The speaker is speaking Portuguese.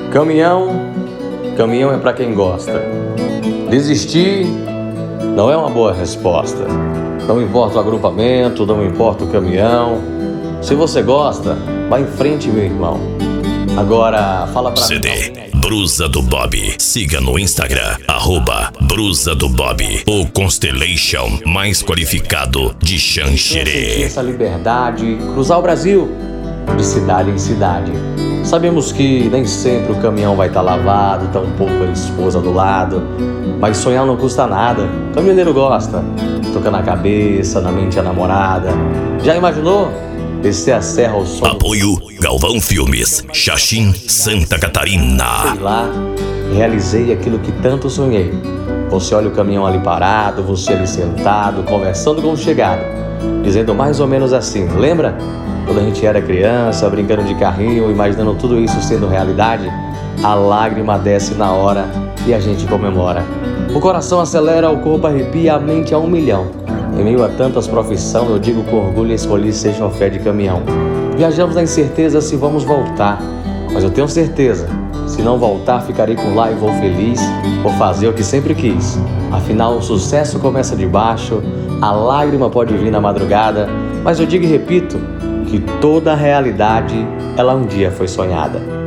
Caminhão é para quem gosta. Desistir não é uma boa resposta. Não importa o agrupamento, não importa o caminhão. Se você gosta, vá em frente, meu irmão. Agora, fala pra CD Brusa do Bob. Siga no Instagram, @Brusa do Bob, o Constellation mais qualificado de Xanxerê. Essa liberdade, cruzar o Brasil de cidade em cidade. Sabemos que nem sempre o caminhão vai estar lavado, tampouco a esposa do lado. Mas sonhar não custa nada. O caminhoneiro gosta. Toca na cabeça, na mente a namorada. Já imaginou? Descer a serra ao som. Apoio Galvão Filmes, Xaxim, Santa Catarina. Sei lá, realizei aquilo que tanto sonhei. Você olha o caminhão ali parado, você ali sentado, conversando com o chegado, dizendo mais ou menos assim: lembra? Quando a gente era criança, brincando de carrinho, imaginando tudo isso sendo realidade, a lágrima desce na hora e a gente comemora. O coração acelera, o corpo arrepia, a mente a 1 milhão. Em meio a tantas profissões, eu digo com orgulho escolhi ser chofer de caminhão. Viajamos na incerteza se vamos voltar, mas eu tenho certeza, se não voltar, ficarei por lá e vou feliz, vou fazer o que sempre quis. Afinal, o sucesso começa de baixo, a lágrima pode vir na madrugada, mas eu digo e repito, que toda a realidade, ela um dia foi sonhada.